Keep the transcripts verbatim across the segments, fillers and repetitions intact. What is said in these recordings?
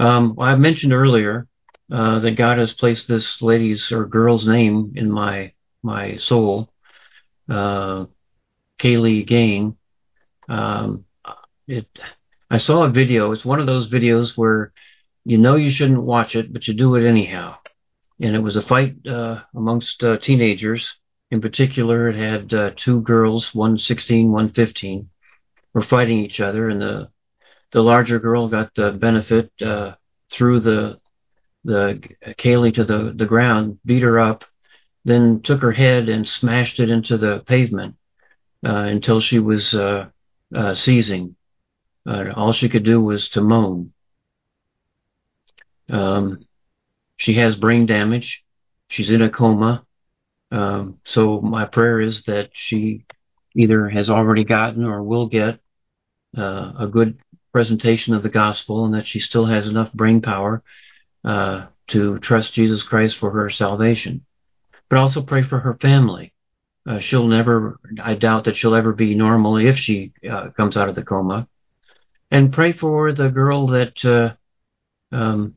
Um, well, I mentioned earlier uh, that God has placed this lady's or girl's name in my my soul, uh, Kaylee Gain. Um, it. I saw a video. It's one of those videos where you know you shouldn't watch it, but you do it anyhow. And it was a fight uh, amongst uh, teenagers. In particular, it had uh, two girls, one sixteen, one fifteen, were fighting each other, and the the larger girl got the benefit uh, through the the Kaylee to the, the ground, beat her up, then took her head and smashed it into the pavement uh, until she was uh, uh, seizing. Uh, all she could do was to moan. Um, she has brain damage. She's in a coma. Um, so my prayer is that she either has already gotten or will get uh, a good presentation of the gospel, and that she still has enough brain power uh, to trust Jesus Christ for her salvation. But also pray for her family. Uh, she'll never, I doubt that she'll ever be normal if she uh, comes out of the coma. And pray for the girl that uh, um,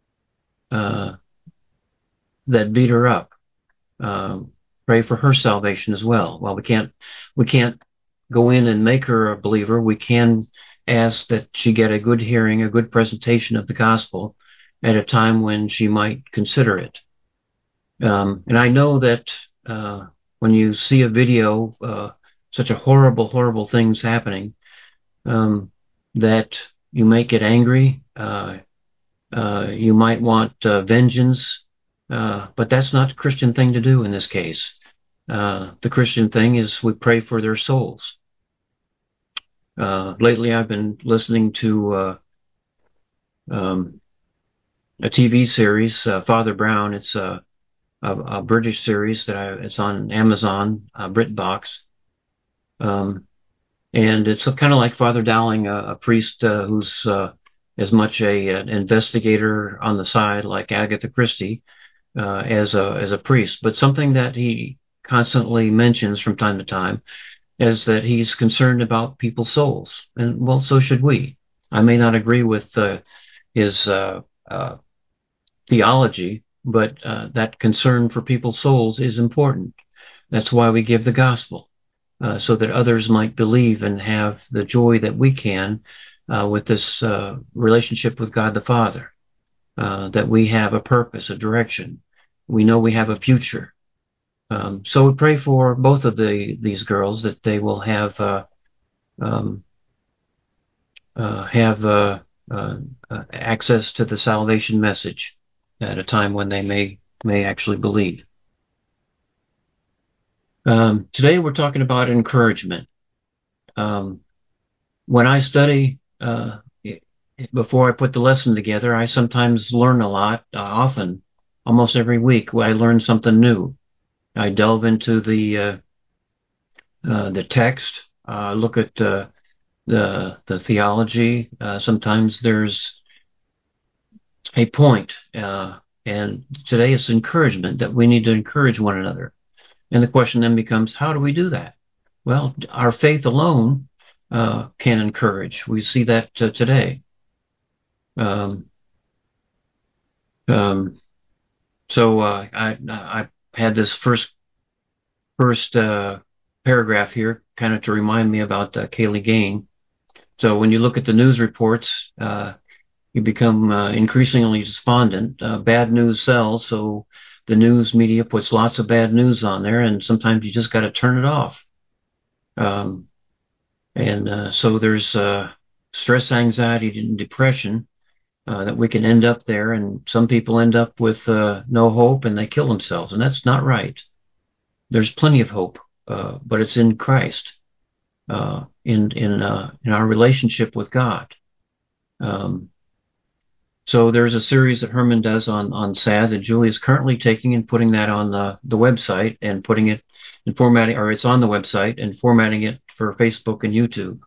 uh, that beat her up. Um, pray for her salvation as well. Well, we can't we can't go in and make her a believer. We can ask that she get a good hearing, a good presentation of the gospel at a time when she might consider it. Um, and I know that uh, when you see a video, uh, such a horrible, horrible things happening, um, that you may get angry. Uh, uh, you might want uh, vengeance, uh, but that's not the Christian thing to do in this case. Uh, the Christian thing is we pray for their souls. Uh, lately, I've been listening to uh, um, a T V series, uh, Father Brown. It's a, a, a British series that I, it's on Amazon, uh, BritBox. Um, and it's kind of like Father Dowling, a, a priest uh, who's uh, as much a, an investigator on the side, like Agatha Christie, uh, as a as a priest. But something that he constantly mentions from time to time is that he's concerned about people's souls, and well, so should we. I may not agree with uh, his uh, uh, theology, but uh, that concern for people's souls is important. That's why we give the gospel, uh, so that others might believe and have the joy that we can uh, with this uh, relationship with God the Father, uh, that we have a purpose, a direction. We know we have a future. Um, so we pray for both of the these girls that they will have uh, um, uh, have uh, uh, uh, access to the salvation message at a time when they may may actually believe. Um, today we're talking about encouragement. Um, when I study, uh, before I put the lesson together, I sometimes learn a lot. Uh, often, almost every week, I learn something new. I delve into the uh, uh, the text, uh, look at uh, the the theology. Uh, sometimes there's a point, uh, and today it's encouragement that we need to encourage one another. And the question then becomes, how do we do that? Well, our faith alone uh, can encourage. We see that uh, today. Um, um, so uh, I I had this first first uh, paragraph here, kind of to remind me about uh, Kaylee Gain. So when you look at the news reports, uh, you become uh, increasingly despondent. Uh, bad news sells, so the news media puts lots of bad news on there, and sometimes you just got to turn it off. Um, and uh, so there's uh, stress, anxiety, and depression uh, that we can end up there, and some people end up with uh, no hope and they kill themselves, and that's not right. There's plenty of hope, uh, but it's in Christ, uh, in in uh, in our relationship with God. Um, So there's a series that Herman does on on S A D that Julie is currently taking and putting that on the, the website and putting it and formatting, or it's on the website and formatting it for Facebook and YouTube.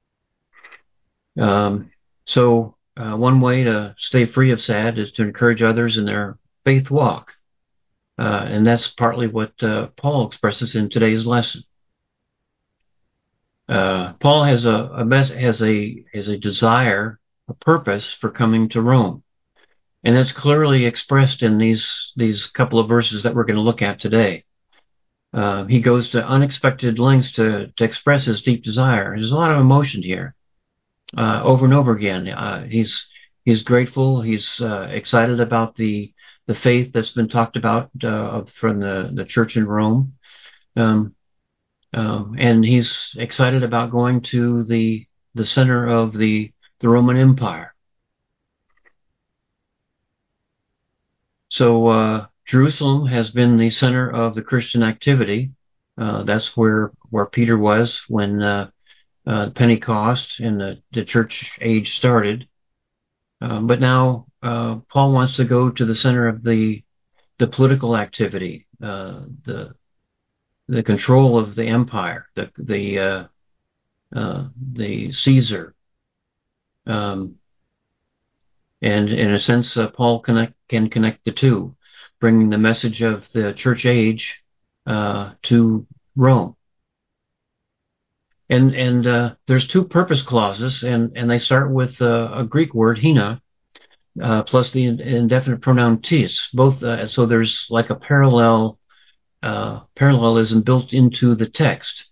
Um, so uh, one way to stay free of S A D is to encourage others in their faith walk. Uh, and that's partly what uh, Paul expresses in today's lesson. Uh, Paul has a, a has a has a desire, a purpose for coming to Rome. And that's clearly expressed in these, these couple of verses that we're going to look at today. Uh, he goes to unexpected lengths to, to express his deep desire. There's a lot of emotion here, uh, over and over again. Uh, he's he's grateful. He's uh, excited about the the faith that's been talked about uh, from the, the church in Rome, um, um, and he's excited about going to the the center of the the Roman Empire. So uh, Jerusalem has been the center of the Christian activity. Uh, that's where where Peter was when uh, uh, Pentecost and the, the church age started. Uh, but now uh, Paul wants to go to the center of the the political activity, uh, the the control of the empire, the the uh, uh, the Caesar, um, and in a sense, uh, Paul connect, can connect the two, bringing the message of the church age uh, to Rome. And and uh, there's two purpose clauses, and and they start with uh, a Greek word, hina, uh, plus the indefinite pronoun tis. Both, uh, so there's like a parallel uh, parallelism built into the text,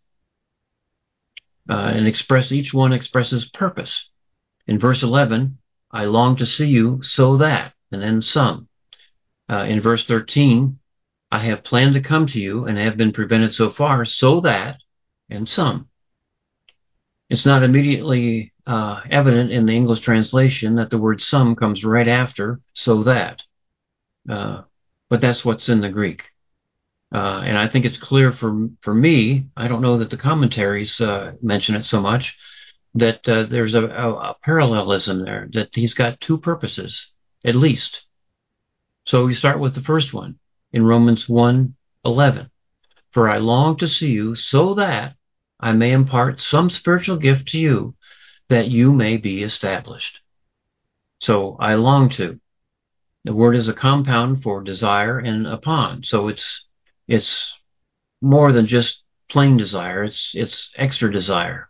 uh, and express each one expresses purpose. In verse eleven, I long to see you so that, and then some. Uh, in verse thirteen, I have planned to come to you and have been prevented so far, so that, and some. It's not immediately uh, evident in the English translation that the word some comes right after so that. Uh, but that's what's in the Greek. Uh, and I think it's clear for for me, I don't know that the commentaries uh, mention it so much, that uh, there's a, a, a parallelism there, that he's got two purposes, at least. So we start with the first one in Romans one eleven. For I long to see you so that I may impart some spiritual gift to you, that you may be established. So I long to. The word is a compound for desire and upon. So it's it's more than just plain desire. It's it's extra desire.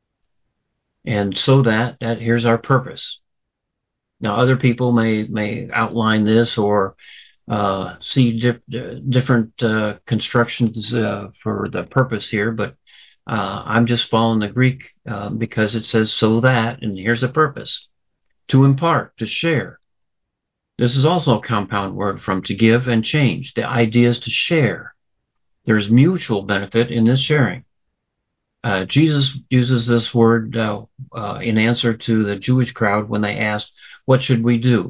And so that that here's our purpose. Now other people may may outline this or uh, see dif- different uh, constructions uh, for the purpose here, but uh, I'm just following the Greek uh, because it says so that, and here's the purpose: to impart, to share. This is also a compound word from to give and change. The idea is to share. There's mutual benefit in this sharing. Uh, Jesus uses this word uh, uh, in answer to the Jewish crowd when they asked, what should we do?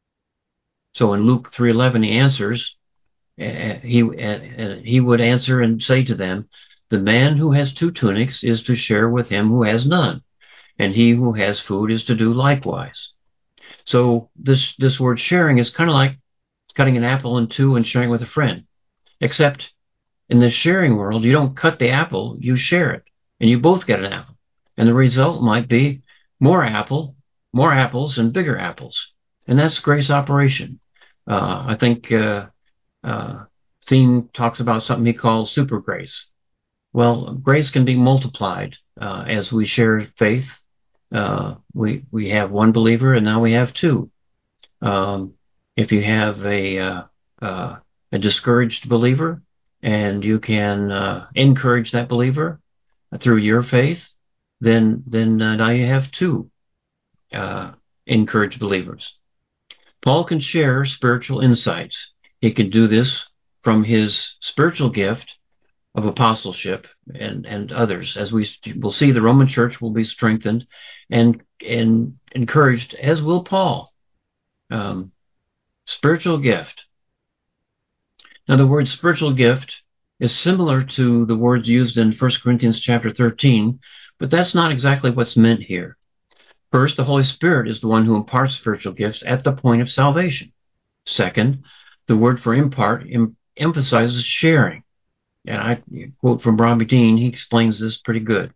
So in Luke three eleven, he answers, uh, he, uh, he would answer and say to them, the man who has two tunics is to share with him who has none, and he who has food is to do likewise. So this, this word sharing is kind of like cutting an apple in two and sharing with a friend, except in the sharing world, you don't cut the apple, you share it, and you both get an apple. And the result might be more apple, more apples, and bigger apples. And that's grace operation. Uh, I think uh, uh, Theme talks about something he calls super grace. Well, grace can be multiplied uh, as we share faith. Uh, we we have one believer, and now we have two. Um, if you have a uh, uh, a discouraged believer, and you can uh, encourage that believer through your faith, then then uh, now you have two uh, encouraged believers. Paul can share spiritual insights. He can do this from his spiritual gift of apostleship and, and others. As we will see, the Roman church will be strengthened and, and encouraged, as will Paul. Um, spiritual gift. Now, the word spiritual gift is similar to the words used in First Corinthians chapter thirteen, but that's not exactly what's meant here. First, the Holy Spirit is the one who imparts spiritual gifts at the point of salvation. Second, the word for impart em- emphasizes sharing. And I quote from Robbie Dean, he explains this pretty good.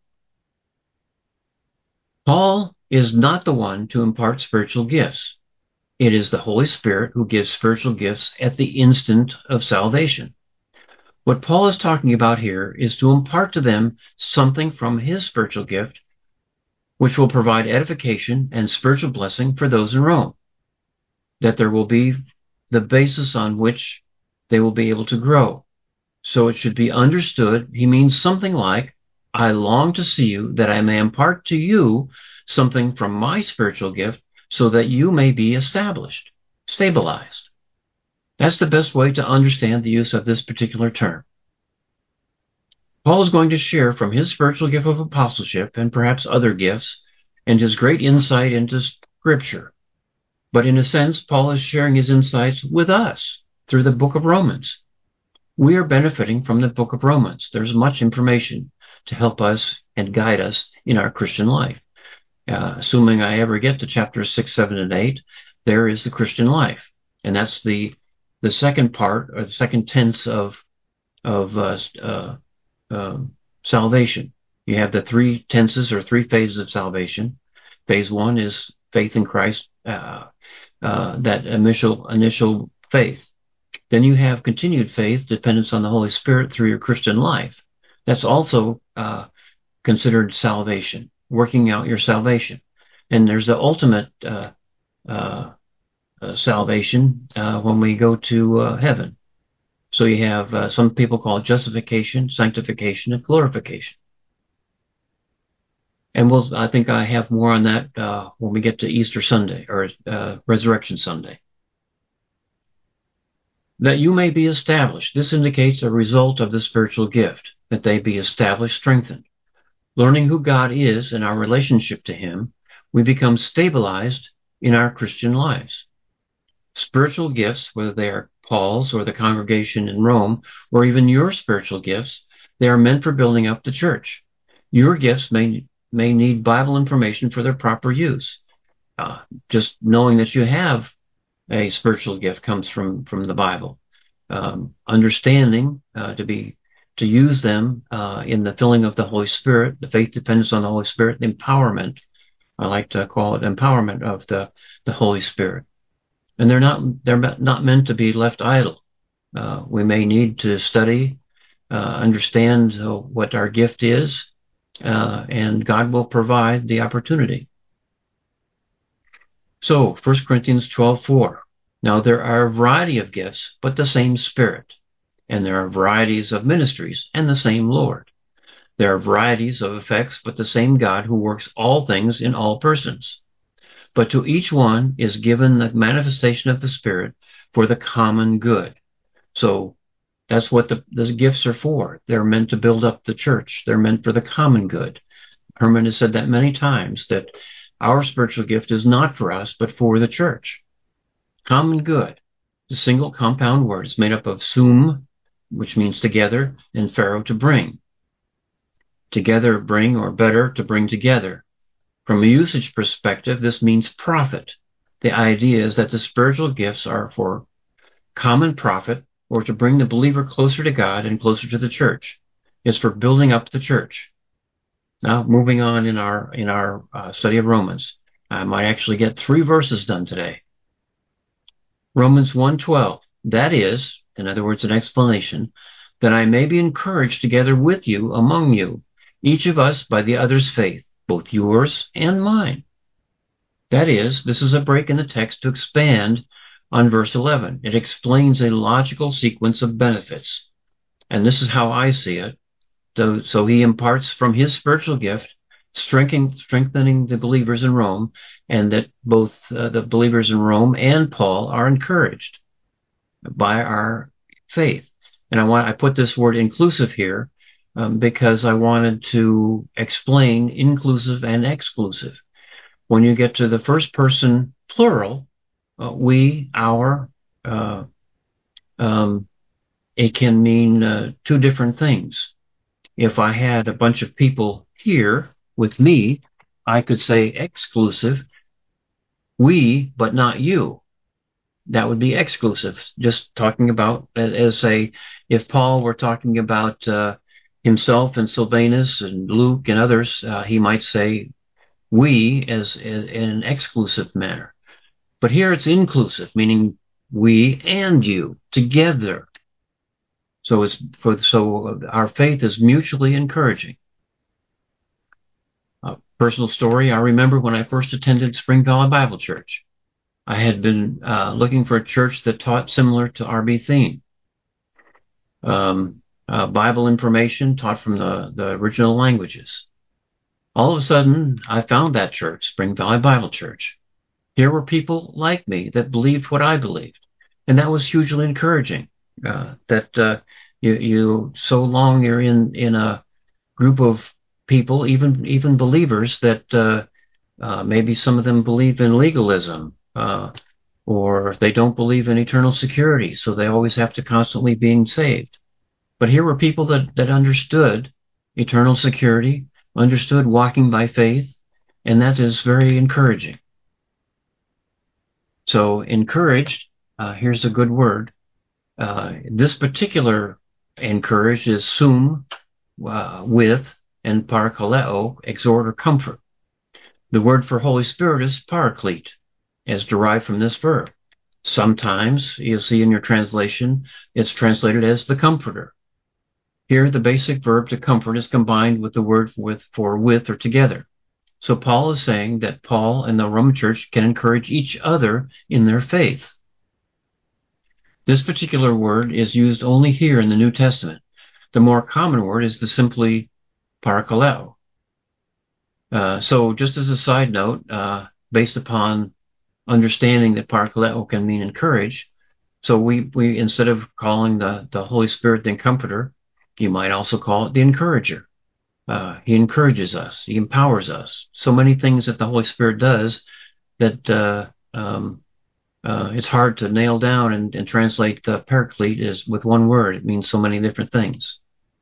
Paul is not the one to impart spiritual gifts. It is the Holy Spirit who gives spiritual gifts at the instant of salvation. What Paul is talking about here is to impart to them something from his spiritual gift, which will provide edification and spiritual blessing for those in Rome. that there will be the basis on which they will be able to grow. So it should be understood. He means something like, I long to see you, that I may impart to you something from my spiritual gift, so that you may be established, stabilized. That's the best way to understand the use of this particular term. Paul is going to share from his spiritual gift of apostleship and perhaps other gifts and his great insight into Scripture. But in a sense, Paul is sharing his insights with us through the book of Romans. We are benefiting from the book of Romans. There's much information to help us and guide us in our Christian life. Uh, assuming I ever get to chapters six, seven, and eight, there is the Christian life. And that's the the second part, or the second tense of, of uh, uh, uh, salvation. You have the three tenses or three phases of salvation. Phase one is faith in Christ, uh, uh, that initial initial faith. Then you have continued faith, dependence on the Holy Spirit through your Christian life. That's also uh, considered salvation, working out your salvation. And there's the ultimate uh, uh, uh, salvation uh, when we go to uh, heaven. So you have, uh, some people call it justification, sanctification, and glorification. And we'll, I think I have more on that uh, when we get to Easter Sunday, or uh, Resurrection Sunday. That you may be established. This indicates a result of the spiritual gift, that they be established, strengthened. Learning who God is and our relationship to Him, we become stabilized in our Christian lives. Spiritual gifts, whether they are Paul's or the congregation in Rome, or even your spiritual gifts, they are meant for building up the church. Your gifts may, may need Bible information for their proper use. Uh, just knowing that you have a spiritual gift comes from, from the Bible. Um, understanding uh, to be to use them uh, in the filling of the Holy Spirit, the faith dependence on the Holy Spirit, the empowerment, I like to call it empowerment of the, the Holy Spirit. And they're not they're not meant to be left idle. Uh, we may need to study, uh, understand uh, what our gift is, uh, and God will provide the opportunity. So, First Corinthians twelve four. Now there are a variety of gifts, but the same Spirit. And there are varieties of ministries, and the same Lord. There are varieties of effects, but the same God who works all things in all persons. But to each one is given the manifestation of the Spirit for the common good. So that's what the, the gifts are for. They're meant to build up the church. They're meant for the common good. Herman has said that many times, that our spiritual gift is not for us, but for the church. Common good. The single compound word is made up of sum, which means together, and pharaoh, to bring. Together, bring, or better, to bring together. From a usage perspective, this means profit. The idea is that the spiritual gifts are for common profit, or to bring the believer closer to God and closer to the church. It's for building up the church. Now, moving on in our in our uh, study of Romans, I might actually get three verses done today. Romans one twelve. That is, in other words, an explanation, that I may be encouraged together with you among you, each of us by the other's faith, both yours and mine. That is, this is a break in the text to expand on verse eleven. It explains a logical sequence of benefits. And this is how I see it. So, so he imparts from his spiritual gift, strengthening, strengthening the believers in Rome, and that both uh, the believers in Rome and Paul are encouraged by our faith. And I want I put this word inclusive here um, because I wanted to explain inclusive and exclusive. When you get to the first person plural, uh, we, our, uh, um, it can mean uh, two different things. If I had a bunch of people here with me, I could say exclusive, we, but not you. That would be exclusive. Just talking about, as a, if Paul were talking about uh, himself and Silvanus and Luke and others, uh, he might say we as, as in an exclusive manner. But here it's inclusive, meaning we and you together. So it's for so our faith is mutually encouraging. A personal story: I remember when I first attended Spring Valley Bible Church. I had been uh, looking for a church that taught similar to R B Thien. Um, uh, Bible information taught from the, the original languages. All of a sudden, I found that church, Spring Valley Bible Church. Here were people like me that believed what I believed. And that was hugely encouraging. Uh, that uh, you, you, so long you're in, in a group of people, even, even believers, that uh, uh, maybe some of them believe in legalism, uh, or they don't believe in eternal security, so they always have to constantly being saved. But here were people that, that understood eternal security, understood walking by faith, and that is very encouraging. So encouraged, uh, here's a good word. Uh, this particular encouraged is sum, uh, with, and parakaleo, exhort or comfort. The word for Holy Spirit is paraclete, as derived from this verb. Sometimes, you'll see in your translation, it's translated as the comforter. Here, the basic verb to comfort is combined with the word with for with or together. So Paul is saying that Paul and the Roman Church can encourage each other in their faith. This particular word is used only here in the New Testament. The more common word is the simply parakaleo. Uh, so just as a side note, uh, based upon understanding that parakaleo can mean encourage, so we, we instead of calling the, the Holy Spirit the Comforter, you might also call it the Encourager. Uh, he encourages us. He empowers us. So many things that the Holy Spirit does that uh, um, uh, it's hard to nail down and, and translate the paraclete is with one word. It means so many different things.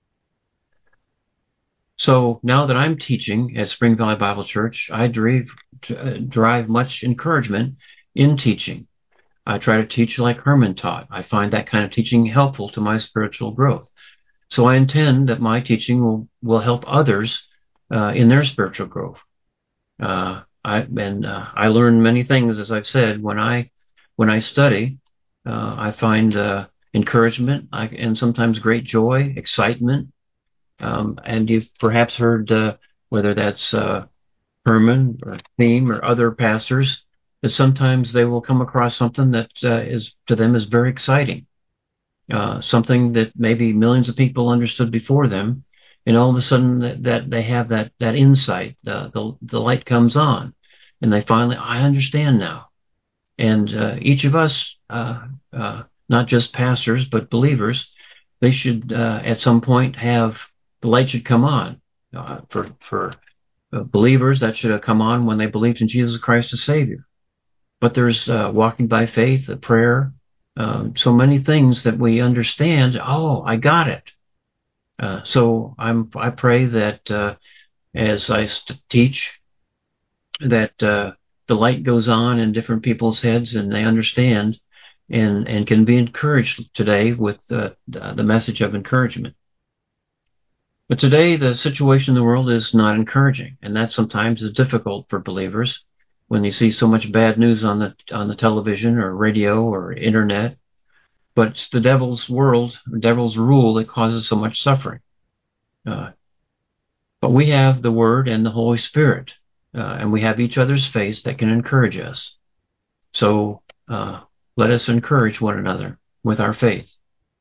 So now that I'm teaching at Spring Valley Bible Church, I derive, uh, derive much encouragement in teaching. I try to teach like Herman taught. I find that kind of teaching helpful to my spiritual growth. So I intend that my teaching will, will help others uh, in their spiritual growth. Uh, I and uh, I learn many things, as I've said, when I when I study. Uh, I find uh, encouragement I, and sometimes great joy, excitement. Um, and you've perhaps heard uh, whether that's uh, Herman or Thiem or other pastors that sometimes they will come across something that uh, is to them is very exciting, uh, something that maybe millions of people understood before them, and all of a sudden that, that they have that that insight, the, the the light comes on, and they finally, I understand now. And uh, each of us, uh, uh, not just pastors but believers, they should uh, at some point have the light should come on. Uh, for for uh, believers, that should have come on when they believed in Jesus Christ as Savior. But there's uh, walking by faith, a prayer, um, so many things that we understand. Oh, I got it. Uh, so I'm I pray that uh, as I st- teach, that uh, the light goes on in different people's heads and they understand and and can be encouraged today with uh, the, the message of encouragement. But today the situation in the world is not encouraging, and that sometimes is difficult for believers when you see so much bad news on the on the television or radio or internet. But it's the devil's world, the devil's rule that causes so much suffering. Uh, but we have the Word and the Holy Spirit, uh, and we have each other's faith that can encourage us. So uh, let us encourage one another with our faith.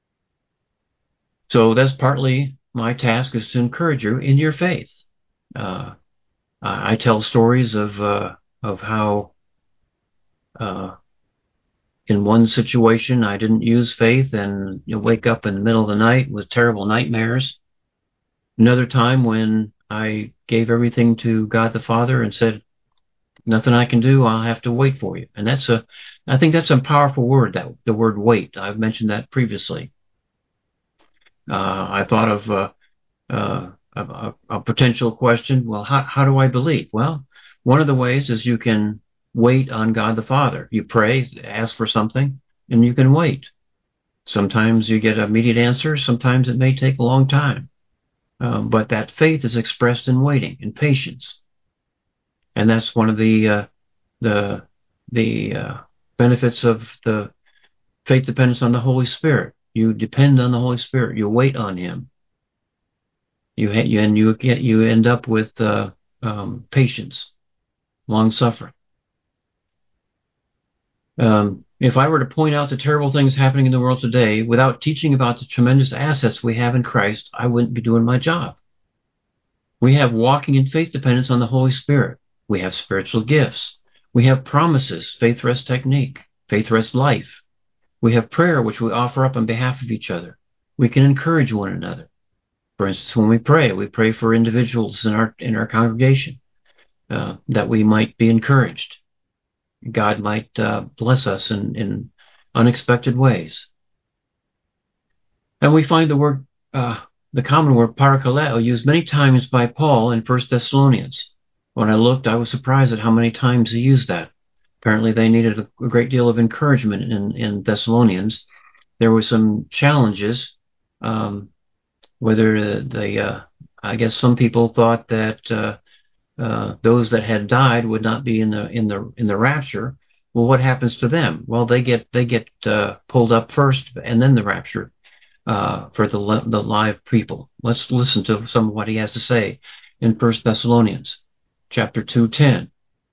So that's partly my task, is to encourage you in your faith. Uh, I tell stories of uh, of how uh, in one situation I didn't use faith and you wake up in the middle of the night with terrible nightmares. Another time when I gave everything to God the Father and said, nothing I can do, I'll have to wait for you. And that's a, I think that's a powerful word, that the word wait. I've mentioned that previously. Uh, I thought of uh, uh, a, a potential question. Well, how, how do I believe? Well, one of the ways is you can wait on God the Father. You pray, ask for something, and you can wait. Sometimes you get an immediate answer. Sometimes it may take a long time. Um, but that faith is expressed in waiting, in patience. And that's one of the uh, the the uh, benefits of the faith dependence on the Holy Spirit. You depend on the Holy Spirit. You wait on Him. You, ha- you and you get you end up with uh, um, patience, long suffering. Um, if I were to point out the terrible things happening in the world today without teaching about the tremendous assets we have in Christ, I wouldn't be doing my job. We have walking in faith dependence on the Holy Spirit. We have spiritual gifts. We have promises, faith rest technique, faith rest life. We have prayer, which we offer up on behalf of each other. We can encourage one another. For instance, when we pray, we pray for individuals in our in our congregation uh, that we might be encouraged. God might uh, bless us in, in unexpected ways. And we find the word, uh, the common word parakaleo, used many times by Paul in First Thessalonians. When I looked, I was surprised at how many times he used that. Apparently, they needed a, a great deal of encouragement in, in Thessalonians. There were some challenges. Um, whether the, uh, I guess some people thought that uh, uh, those that had died would not be in the in the in the rapture. Well, what happens to them? Well, they get they get uh, pulled up first, and then the rapture uh, for the the live people. Let's listen to some of what he has to say in First Thessalonians, chapter two, ten.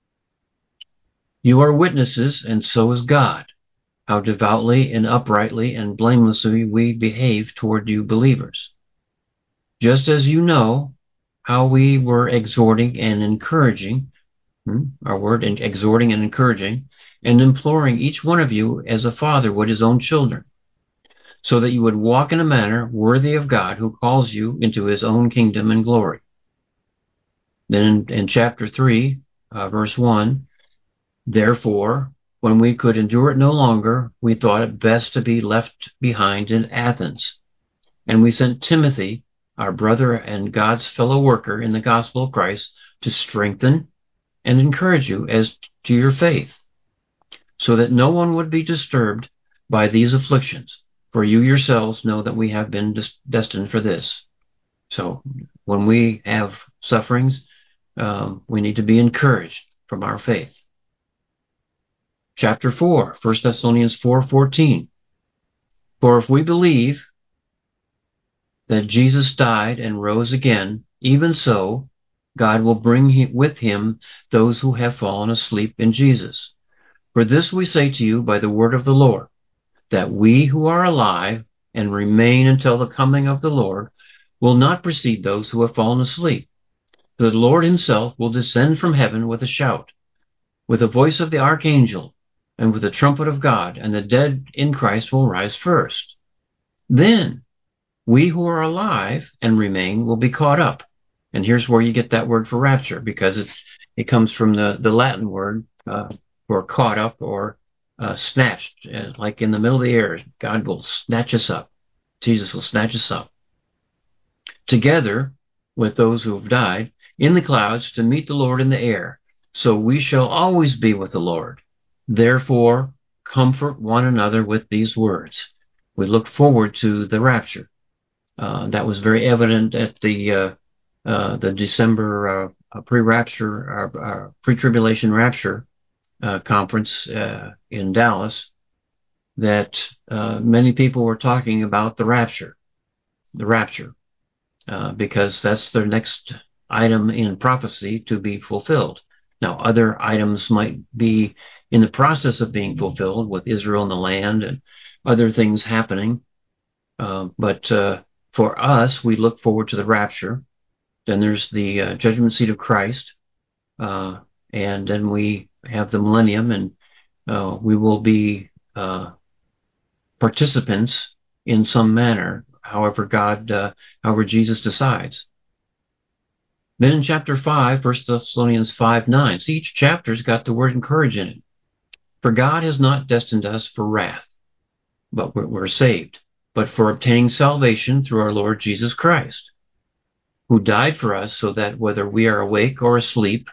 You are witnesses, and so is God, how devoutly and uprightly and blamelessly we behave toward you believers. Just as you know how we were exhorting and encouraging, hmm, our word, exhorting and encouraging, and imploring each one of you as a father would his own children, so that you would walk in a manner worthy of God who calls you into his own kingdom and glory. Then in, in chapter three, uh, verse one, therefore, when we could endure it no longer, we thought it best to be left behind in Athens. And we sent Timothy, our brother and God's fellow worker in the gospel of Christ, to strengthen and encourage you as to your faith, so that no one would be disturbed by these afflictions. For you yourselves know that we have been destined for this. So when we have sufferings, um, we need to be encouraged from our faith. Chapter four, First Thessalonians four fourteen. For if we believe that Jesus died and rose again, even so, God will bring with him those who have fallen asleep in Jesus. For this we say to you by the word of the Lord, that we who are alive and remain until the coming of the Lord will not precede those who have fallen asleep. For the Lord himself will descend from heaven with a shout, with the voice of the archangel, and with the trumpet of God, and the dead in Christ will rise first. Then we who are alive and remain will be caught up. And here's where you get that word for rapture, because it's, it comes from the, the Latin word uh, for caught up or uh, snatched, uh, like in the middle of the air. God will snatch us up. Jesus will snatch us up. Together with those who have died in the clouds to meet the Lord in the air. So we shall always be with the Lord. Therefore, comfort one another with these words. We look forward to the rapture. Uh, that was very evident at the uh, uh, the December uh, pre-rapture, uh, uh, pre-tribulation rapture uh, conference uh, in Dallas. That uh, many people were talking about the rapture, the rapture, uh, because that's their next item in prophecy to be fulfilled. Now, other items might be in the process of being fulfilled with Israel and the land and other things happening, uh, but uh, for us, we look forward to the rapture. Then there's the uh, judgment seat of Christ. Uh, and then we have the millennium, and uh, we will be uh, participants in some manner, however God, uh, however Jesus decides. Then in chapter five, First Thessalonians five nine, see, each chapter's got the word encourage in it. For God has not destined us for wrath, but we're, we're saved, but for obtaining salvation through our Lord Jesus Christ, who died for us so that whether we are awake or asleep,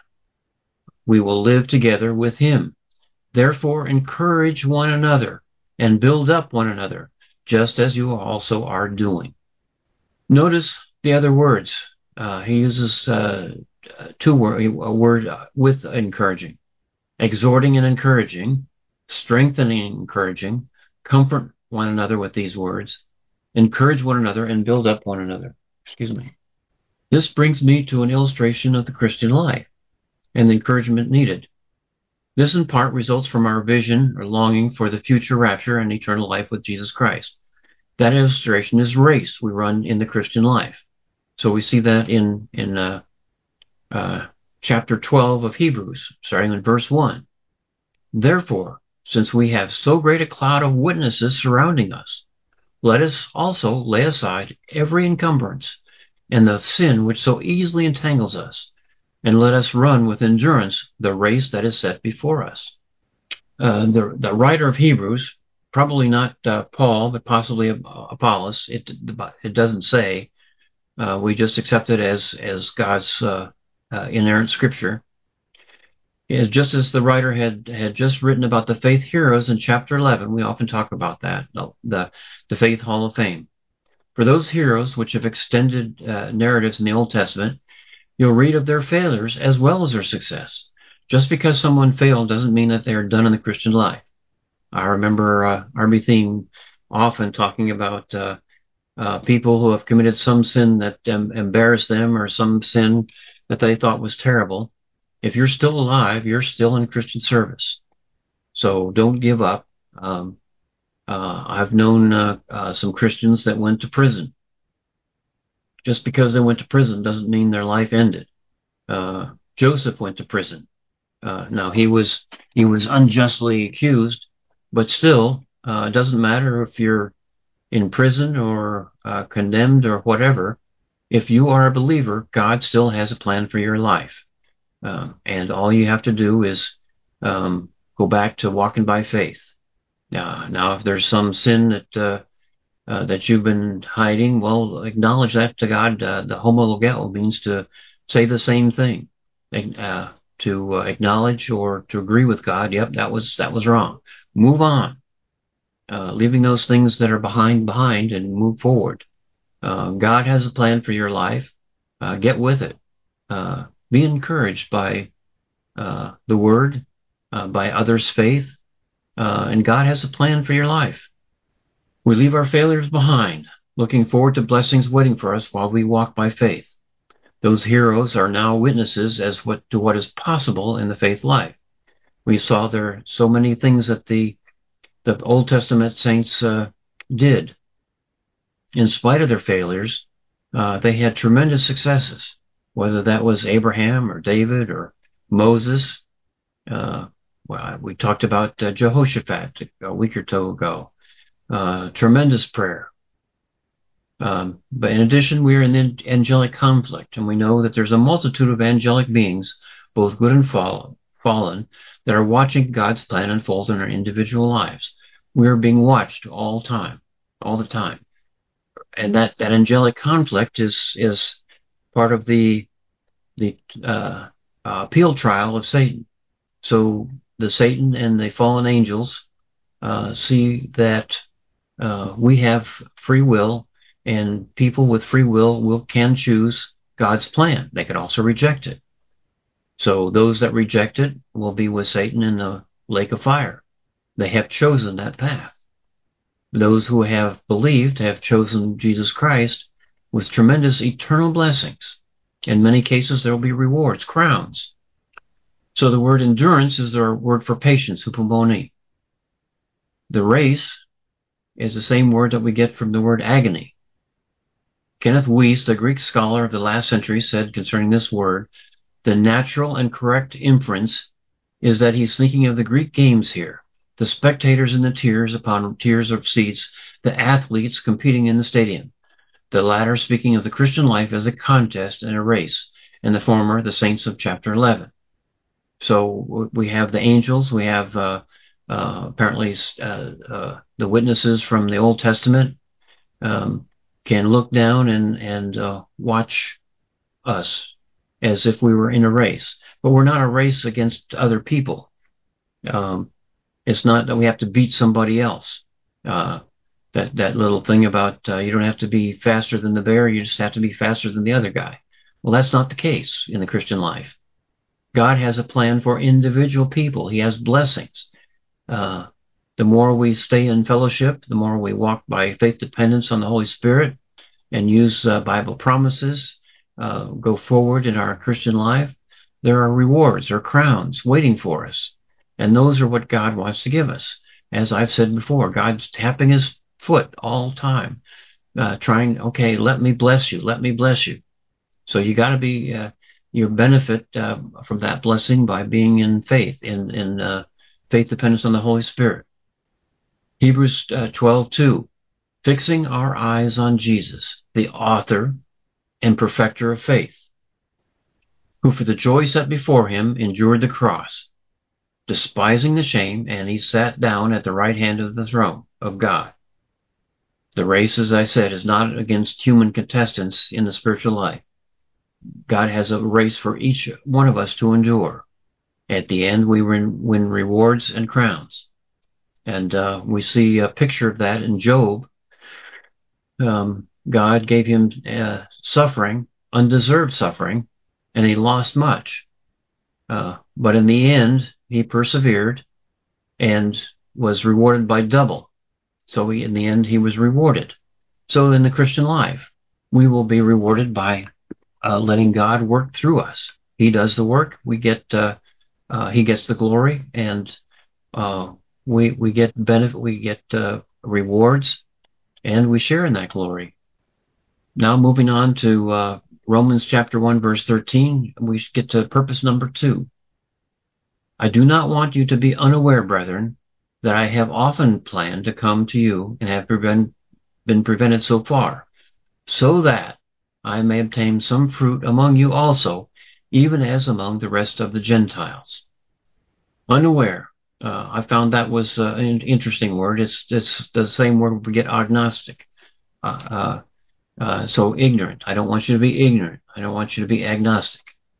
we will live together with him. Therefore, encourage one another and build up one another, just as you also are doing. Notice the other words. Uh, he uses uh, two words, a word with encouraging, exhorting and encouraging, strengthening and encouraging, comfort one another with these words, encourage one another and build up one another. Excuse me. This brings me to an illustration of the Christian life and the encouragement needed. This in part results from our vision or longing for the future rapture and eternal life with Jesus Christ. That illustration is race we run in the Christian life. So we see that in, in uh, uh, chapter twelve of Hebrews, starting in verse one. Therefore, since we have so great a cloud of witnesses surrounding us, let us also lay aside every encumbrance and the sin which so easily entangles us, and let us run with endurance the race that is set before us. Uh, the, the writer of Hebrews, probably not uh, Paul, but possibly Apollos, it, it doesn't say. Uh, we just accept it as, as God's uh, uh, inerrant scripture. Is just as the writer had, had just written about the faith heroes in chapter eleven, we often talk about that, the, the Faith Hall of Fame. For those heroes which have extended uh, narratives in the Old Testament, you'll read of their failures as well as their success. Just because someone failed doesn't mean that they are done in the Christian life. I remember uh, R B Theme often talking about uh, uh, people who have committed some sin that um, embarrassed them or some sin that they thought was terrible. If you're still alive, you're still in Christian service. So don't give up. Um, uh, I've known uh, uh, some Christians that went to prison. Just because they went to prison doesn't mean their life ended. Uh, Joseph went to prison. Uh, now he was he was unjustly accused, but still, uh, it doesn't matter if you're in prison or uh, condemned or whatever. If you are a believer, God still has a plan for your life, uh, and all you have to do is um, go back to walking by faith. Uh, now, if there's some sin that uh, uh, that you've been hiding, well, acknowledge that to God. Uh, the homologeo means to say the same thing, uh, to uh, acknowledge or to agree with God. Yep, that was that was wrong. Move on, uh, leaving those things that are behind behind, and move forward. Uh, God has a plan for your life. Uh, get with it. Uh, be encouraged by uh, the Word, uh, by others' faith, uh, and God has a plan for your life. We leave our failures behind, looking forward to blessings waiting for us while we walk by faith. Those heroes are now witnesses as what, to what is possible in the faith life. We saw there so many things that the, the Old Testament saints uh, did. In spite of their failures, uh, they had tremendous successes, whether that was Abraham or David or Moses. Uh, well, we talked about uh, Jehoshaphat a week or two ago. Uh, tremendous prayer. Um, but in addition, we are in the angelic conflict, and we know that there's a multitude of angelic beings, both good and fallen, fallen, that are watching God's plan unfold in our individual lives. We are being watched all time, all the time. And that, that angelic conflict is, is part of the, the uh, uh, appeal trial of Satan. So the Satan and the fallen angels uh, see that uh, we have free will, and people with free will will can choose God's plan. They can also reject it. So those that reject it will be with Satan in the lake of fire. They have chosen that path. Those who have believed have chosen Jesus Christ with tremendous eternal blessings. In many cases, there will be rewards, crowns. So the word endurance is our word for patience, hupomone. The race is the same word that we get from the word agony. Kenneth Wuest, a Greek scholar of the last century, said concerning this word, the natural and correct inference is that he's thinking of the Greek games here, the spectators in the tiers upon tiers of seats, the athletes competing in the stadium, the latter speaking of the Christian life as a contest and a race, and the former the saints of chapter eleven. So we have the angels, we have uh, uh, apparently uh, uh, the witnesses from the Old Testament, um, can look down and, and uh, watch us as if we were in a race. But we're not a race against other people. Um, it's not that we have to beat somebody else. Uh, that, that little thing about uh, you don't have to be faster than the bear, you just have to be faster than the other guy. Well, that's not the case in the Christian life. God has a plan for individual people. He has blessings. Uh, the more we stay in fellowship, the more we walk by faith dependence on the Holy Spirit and use uh, Bible promises, uh, go forward in our Christian life, there are rewards or crowns waiting for us. And those are what God wants to give us. As I've said before, God's tapping his foot all the time, uh, trying, okay, let me bless you, let me bless you. So you got to be, uh, you benefit uh, from that blessing by being in faith, in, in uh, faith dependence on the Holy Spirit. Hebrews uh, twelve two, fixing our eyes on Jesus, the author and perfecter of faith, who for the joy set before him endured the cross, despising the shame, and he sat down at the right hand of the throne of God. The race, as I said, is not against human contestants in the spiritual life. God has a race for each one of us to endure. At the end, we win rewards and crowns. And uh, we see a picture of that in Job. Um, God gave him uh, suffering, undeserved suffering, and he lost much. Uh, but in the end, he persevered and was rewarded by double. So he, in the end, he was rewarded. So in the Christian life, we will be rewarded by uh, letting God work through us. He does the work. We get, uh, uh, he gets the glory, and uh, we we get benefit. We get uh, rewards, and we share in that glory. Now, moving on to uh, Romans chapter one, verse thirteen, we get to purpose number two. I do not want you to be unaware, brethren, that I have often planned to come to you and have prevent, been prevented so far, so that I may obtain some fruit among you also, even as among the rest of the Gentiles. Unaware. Uh, I found that was uh, an interesting word. It's, it's the same word we get agnostic. Uh, uh, uh, so ignorant. I don't want you to be ignorant. I don't want you to be agnostic.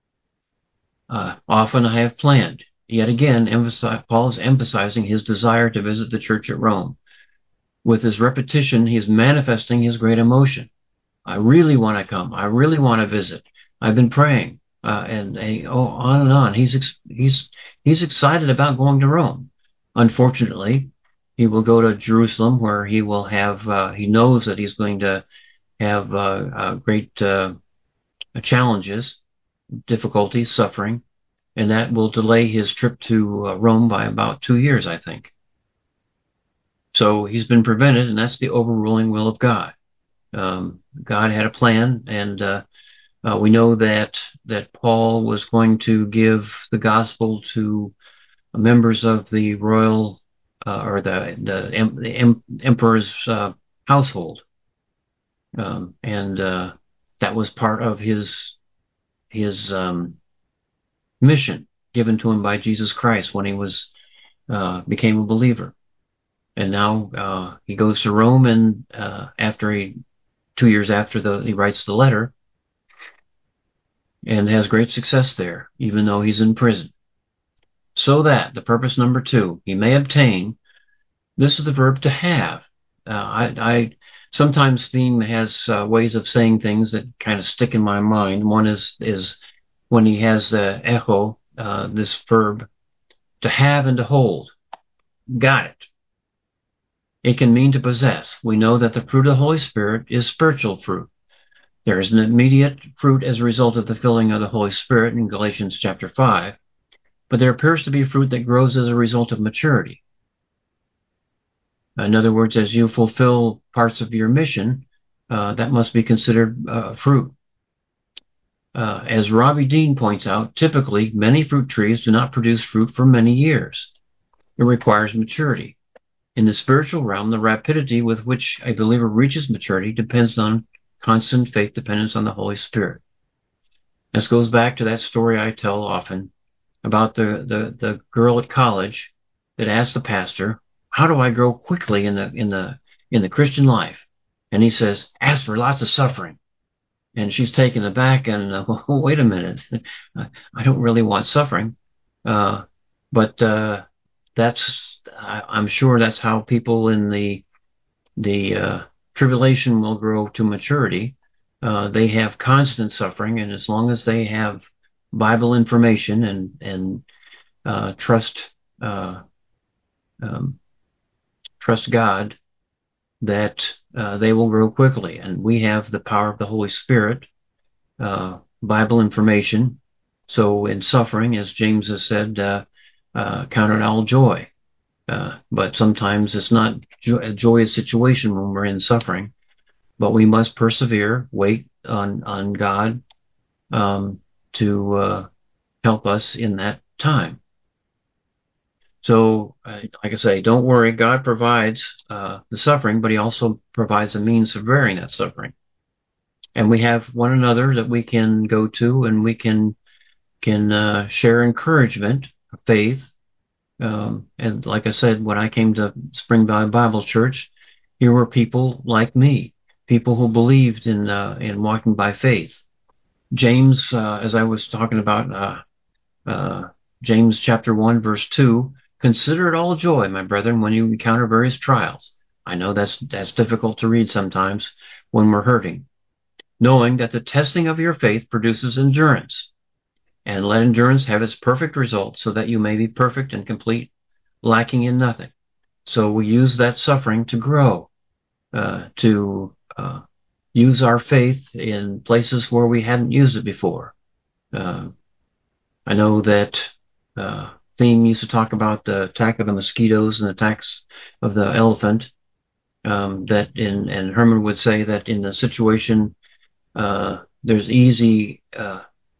Uh, often I have planned. Yet again, emphasize, Paul is emphasizing his desire to visit the church at Rome. With his repetition, he is manifesting his great emotion. I really want to come. I really want to visit. I've been praying, uh, and uh, oh, on and on. He's ex he's he's excited about going to Rome. Unfortunately, he will go to Jerusalem, where he will have. Uh, he knows that he's going to have uh, uh, great uh, challenges, difficulties, suffering, and that will delay his trip to uh, Rome by about two years, I think. So he's been prevented, and that's the overruling will of God. Um, God had a plan, and uh, uh, we know that that Paul was going to give the gospel to members of the royal uh, or the the, the em emperor's uh, household, um, and uh, that was part of his his um, mission given to him by Jesus Christ when he was uh, became a believer. And now uh, he goes to Rome, and uh, after he two years after the he writes the letter, and has great success there, even though he's in prison. So that, the purpose number two, he may obtain. This is the verb to have. Uh, I, I sometimes theme has uh, ways of saying things that kind of stick in my mind. One is is when he has the echo, uh, this verb to have and to hold. Got it. It can mean to possess. We know that the fruit of the Holy Spirit is spiritual fruit. There is an immediate fruit as a result of the filling of the Holy Spirit in Galatians chapter five, but there appears to be fruit that grows as a result of maturity. In other words, as you fulfill parts of your mission, uh, that must be considered uh, fruit. Uh, as Robbie Dean points out, typically many fruit trees do not produce fruit for many years. It requires maturity. In the spiritual realm, the rapidity with which a believer reaches maturity depends on constant faith dependence on the Holy Spirit. This goes back to that story I tell often about the, the, the girl at college that asked the pastor, how do I grow quickly in the, in the, in the Christian life? And he says, ask for lots of suffering. And she's taken aback and, uh, oh, wait a minute, I don't really want suffering. Uh, but, uh, that's, I, I'm sure that's how people in the, the, uh, tribulation will grow to maturity. Uh, they have constant suffering, and as long as they have Bible information and, and, uh, trust, uh, um, trust God, that, uh, they will grow quickly. And we have the power of the Holy Spirit, uh, Bible information. So in suffering, as James has said, uh, uh, count it all joy. Uh, but sometimes it's not jo- a joyous situation when we're in suffering, but we must persevere, wait on, on God um, to uh, help us in that time. So, uh, like I say, don't worry. God provides uh, the suffering, but he also provides a means of varying that suffering. And we have one another that we can go to, and we can can uh, share encouragement, faith. Um, and like I said, when I came to Spring Valley Bible Church, here were people like me, people who believed in uh, in walking by faith. James, uh, as I was talking about, uh, uh, James chapter one, verse two, consider it all joy, my brethren, when you encounter various trials. I know that's that's difficult to read sometimes when we're hurting, knowing that the testing of your faith produces endurance. And let endurance have its perfect result, so that you may be perfect and complete, lacking in nothing. So we use that suffering to grow, uh, to uh, use our faith in places where we hadn't used it before. Uh, I know that uh, Theme used to talk about the attack of the mosquitoes and the attacks of the elephant. Um, that in and Herman would say that in the situation, uh, there's easy. Uh,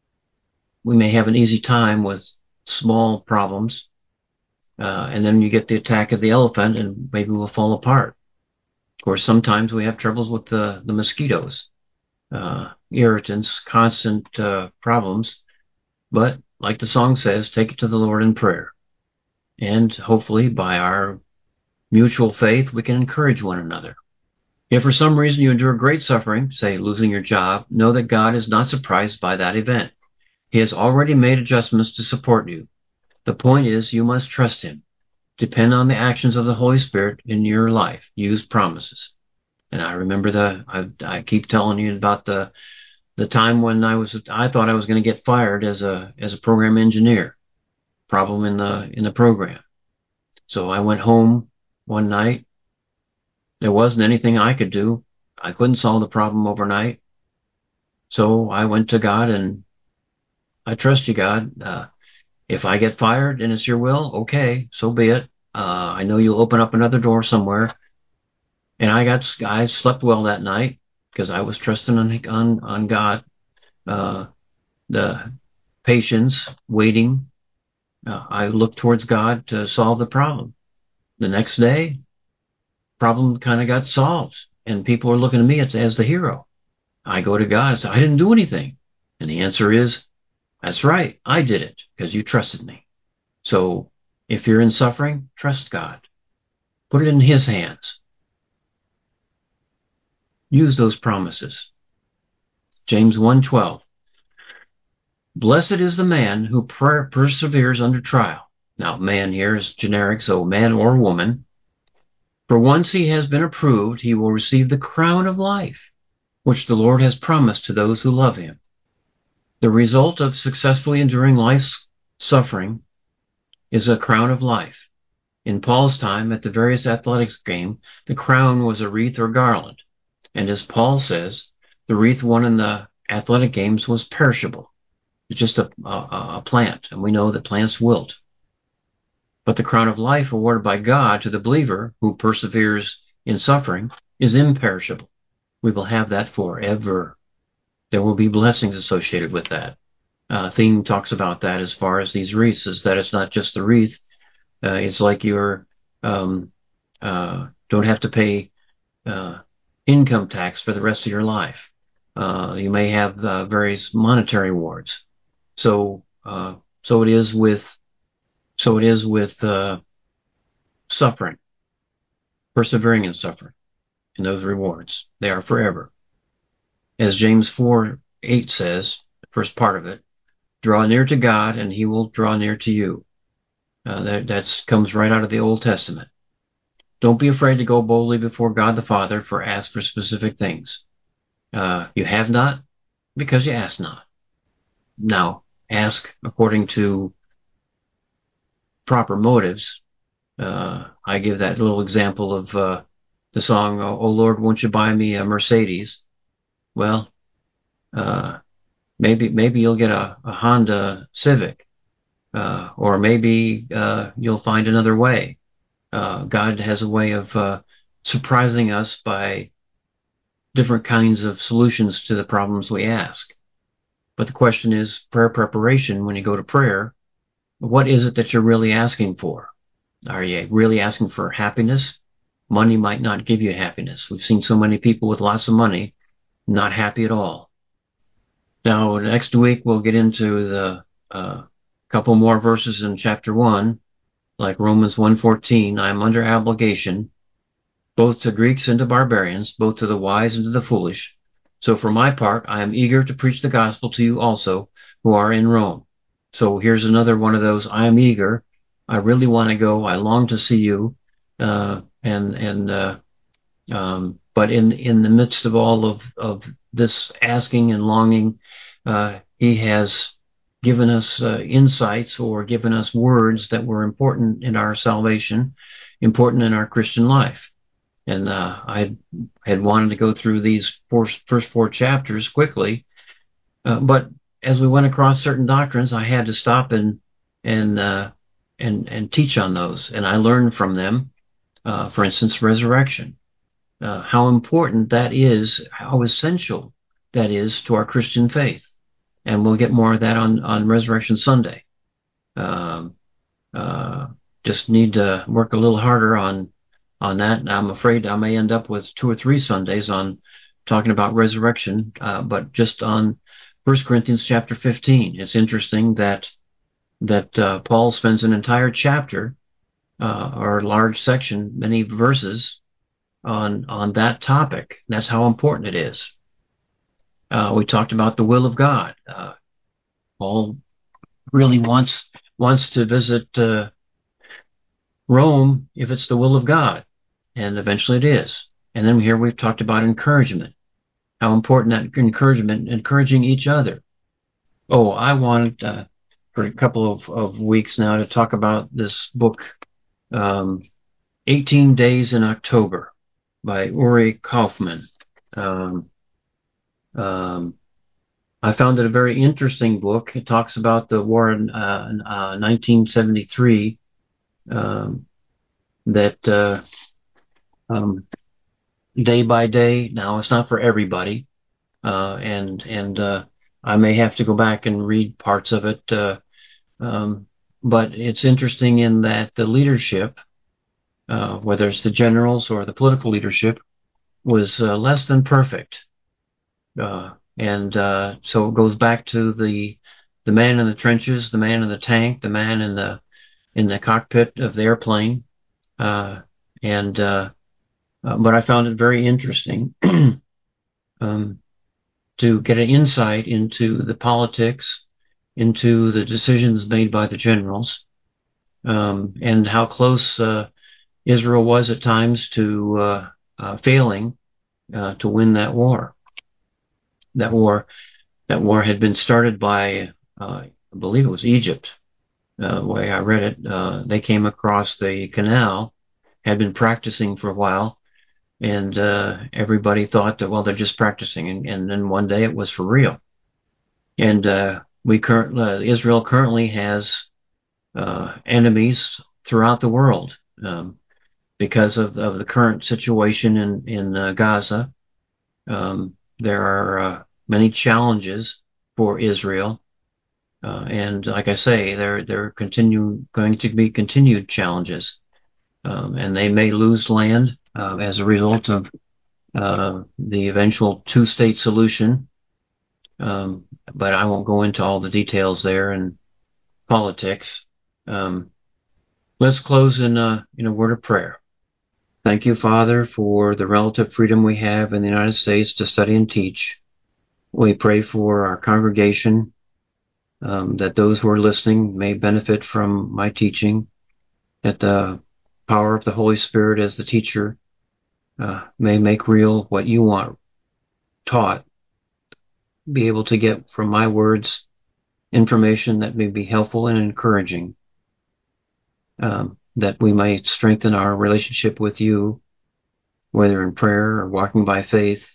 we may have an easy time with small problems, uh, and then you get the attack of the elephant, and maybe we'll fall apart. Of course, sometimes we have troubles with the the mosquitoes, uh, irritants, constant uh, problems. But like the song says, take it to the Lord in prayer. And hopefully by our mutual faith, we can encourage one another. If for some reason you endure great suffering, say losing your job, know that God is not surprised by that event. He has already made adjustments to support you. The point is, you must trust him. Depend on the actions of the Holy Spirit in your life. Use promises. And I remember the, I, I keep telling you about the, the time when I was, I thought I was going to get fired as a, as a program engineer. Problem in the, in the program. So I went home one night. There wasn't anything I could do. I couldn't solve the problem overnight. So I went to God and I trust you, God. Uh, if I get fired and it's your will, okay, so be it. Uh, I know you'll open up another door somewhere. And I got, I slept well that night because I was trusting on, on, on God. Uh, the patience, waiting. Uh, I looked towards God to solve the problem. The next day, problem kind of got solved, and people are looking at me as, as the hero. I go to God and say, I didn't do anything. And the answer is, that's right, I did it because you trusted me. So if you're in suffering, trust God. Put it in his hands. Use those promises. James one twelve. Blessed is the man who per- perseveres under trial. Now, man here is generic, so man or woman. For once he has been approved, he will receive the crown of life, which the Lord has promised to those who love him. The result of successfully enduring life's suffering is a crown of life. In Paul's time, at the various athletics games, the crown was a wreath or garland. And as Paul says, the wreath won in the athletic games was perishable. It's just a, a, a plant, and we know that plants wilt. But the crown of life awarded by God to the believer who perseveres in suffering is imperishable. We will have that forever. There will be blessings associated with that. Uh, Theme talks about that as far as these wreaths, is that it's not just the wreath. Uh, it's like you're um, uh, don't have to pay uh, income tax for the rest of your life. Uh, you may have uh, various monetary rewards. So, uh, so it is with, so it is with uh, suffering, persevering in suffering, and those rewards. They are forever. As James four eight says, the first part of it, draw near to God, and He will draw near to you. Uh, that that's, comes right out of the Old Testament. Don't be afraid to go boldly before God the Father for ask for specific things. Uh, you have not because you ask not. Now, ask according to proper motives. Uh, I give that little example of uh, the song, "Oh Lord, won't you buy me a Mercedes?" Well, uh, maybe maybe you'll get a, a Honda Civic. Uh, or maybe uh, you'll find another way. Uh, God has a way of uh, surprising us by different kinds of solutions to the problems we ask. But the question is prayer preparation. When you go to prayer, what is it that you're really asking for? Are you really asking for happiness? Money might not give you happiness. We've seen so many people with lots of money not happy at all. Now, next week we'll get into the uh, couple more verses in chapter one, like Romans one fourteen. I am under obligation, both to Greeks and to barbarians, both to the wise and to the foolish. So for my part, I am eager to preach the gospel to you also who are in Rome. So here's another one of those. I am eager. I really want to go. I long to see you. Uh, and and uh, um, but in in the midst of all of of this asking and longing, uh, he has given us uh, insights or given us words that were important in our salvation, important in our Christian life. And uh, I had wanted to go through these four, first four chapters quickly, uh, but as we went across certain doctrines, I had to stop and and uh, and and teach on those, and I learned from them. Uh, for instance, resurrection, uh, how important that is, how essential that is to our Christian faith, and we'll get more of that on on Resurrection Sunday. Um, uh, just need to work a little harder on on that. And I'm afraid I may end up with two or three Sundays on talking about resurrection, uh, but just on First Corinthians chapter fifteen. It's interesting that that uh, Paul spends an entire chapter uh, or a large section, many verses on on that topic. That's how important it is. Uh, we talked about the will of God. Uh, Paul really wants wants to visit uh, Rome if it's the will of God, and eventually it is. And then here we've talked about encouragement, how important that encouragement, encouraging each other. Oh, I wanted uh, for a couple of, of weeks now to talk about this book, um, eighteen Days in October by Uri Kaufman. Um, um, I found it a very interesting book. It talks about the war in uh, uh, nineteen seventy-three, um, that uh, um, day by day. Now, it's not for everybody, uh, and and uh, I may have to go back and read parts of it. Uh, um, but it's interesting in that the leadership, uh, whether it's the generals or the political leadership, was uh, less than perfect. Uh, and uh, so it goes back to the the man in the trenches, the man in the tank, the man in the in the cockpit of the airplane. Uh, and uh, uh, but I found it very interesting um, to get an insight into the politics, into the decisions made by the generals, um, and how close uh, Israel was at times to uh, uh, failing uh, to win that war. That war, that war had been started by, uh, I believe it was Egypt. Uh, the way I read it, uh, they came across the canal, had been practicing for a while, and uh, everybody thought that, well, they're just practicing, and, and then one day it was for real. And uh, we current uh, Israel currently has uh, enemies throughout the world um, because of, of the current situation in in uh, Gaza. Um, there are uh, many challenges for Israel, uh, and like I say, there there continue going to be continued challenges, um, and they may lose land uh, as a result of uh, the eventual two-state solution. Um, but I won't go into all the details there and politics. Um, let's close in a, in a word of prayer. Thank you, Father, for the relative freedom we have in the United States to study and teach. We pray for our congregation, um, that those who are listening may benefit from my teaching, that the power of the Holy Spirit as the teacher uh, may make real what you want taught, be able to get from my words information that may be helpful and encouraging, um, that we might strengthen our relationship with you, whether in prayer or walking by faith.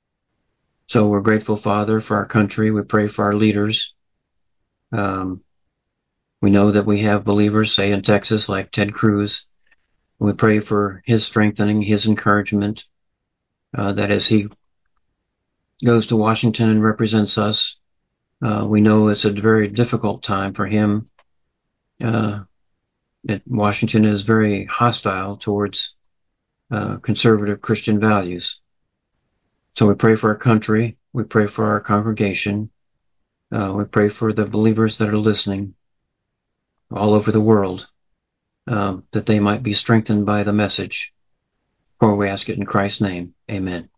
So we're grateful, Father, for our country. We pray for our leaders. Um, We know that we have believers, say in Texas, like Ted Cruz. We pray for his strengthening, his encouragement, uh, that as he goes to Washington and represents us, uh, we know it's a very difficult time for him. Uh, that Washington is very hostile towards uh, conservative Christian values. So we pray for our country. We pray for our congregation. Uh, we pray for the believers that are listening all over the world, um, that they might be strengthened by the message. For we ask it in Christ's name. Amen.